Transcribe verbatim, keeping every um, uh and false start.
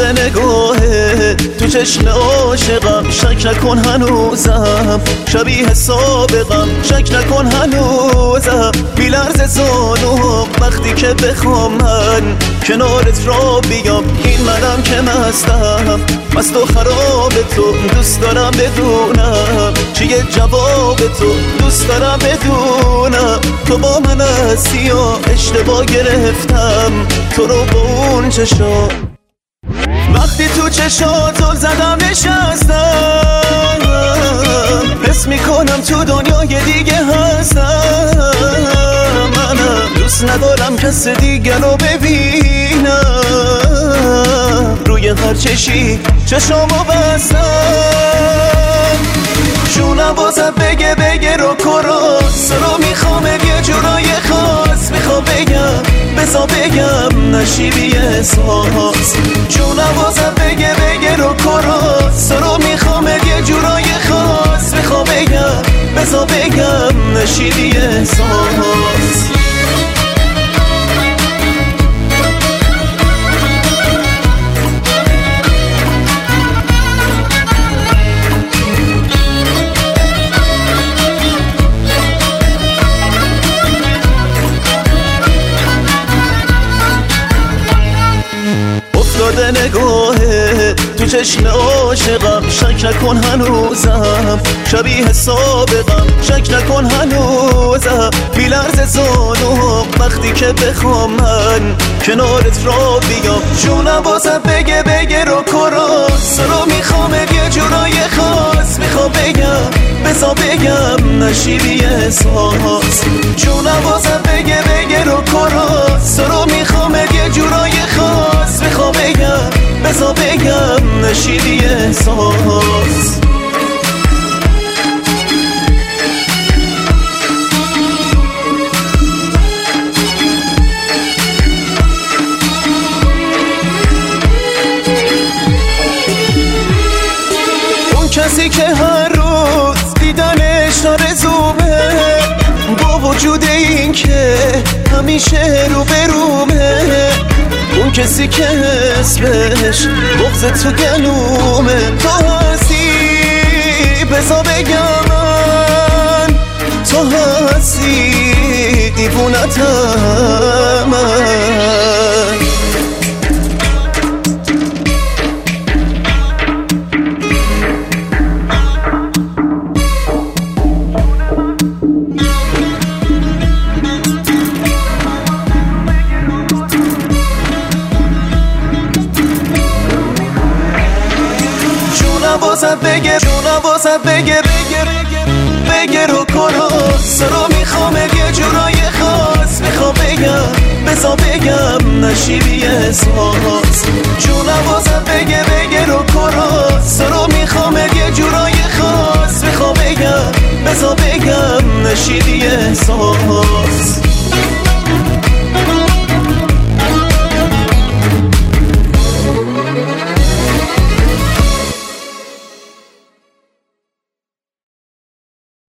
افتاده نگاهه تو چشم عاشقم، شک نکن هنوزم شبیه سابقم، شک نکن هنوزم میلرزه زانوم وقتی که بخوام من کنارت را بیام. این منم که مستم، مست و خراب تو، دوست دارم بدونم چیه جواب تو، دوست دارم بدونم تو با من هستی یا اشتباه گرفتم تو رو با اون چشا. وقتی تو چشات زل زدم نشستم، حس میکنم تو دنیای دیگه هستم. منم دوست ندارم کس دیگه رو ببینم، روی هر چشی چشامو بستم. جونم بازت بگه بگه رو کراس رو میخوام یه جورای خاص، میخوام بگم بزا بگم نشیبی احساس. جونم بازت بگه بگه رو کراس رو میخوام یه جورای خاص، میخوام بگم بزا بگم نشیبی احساس. افتاده نگاهه تو چشم عاشقم، شک نکن هنوزم شبیه سابقم، شک نکن هنوزم میلرزه زانوم وقتی که بخوام من کنارت را بیام. جونم بازت بگه بگه رو کراس رو میخوام یه جورای خاص، میخوام بگم بزا بگم نشیبی احساس. جونم بازت بگه بگه رو کراس رو میخوام یه جورای خاص، میخوام بگم بزا بگم نشیبی احساس. اون کسی که هر روز دیدنش آرزومه، با وجود این که همیشه رو برومه. اون کسی که اسمش بغض تو گلومه، تو هستی بزا بگم من، تو هستی دیوونتم من. بازت بگه جونم بازت بگه بگه بگه رو کراس رو میخوام یه جورای خاص، میخوام بگم بزا بگم نشیبی احساس. جونم بازت بگه بگه رو کراس رو میخوام یه جورای خاص، میخوام بگم بزا بگم نشیبی احساس.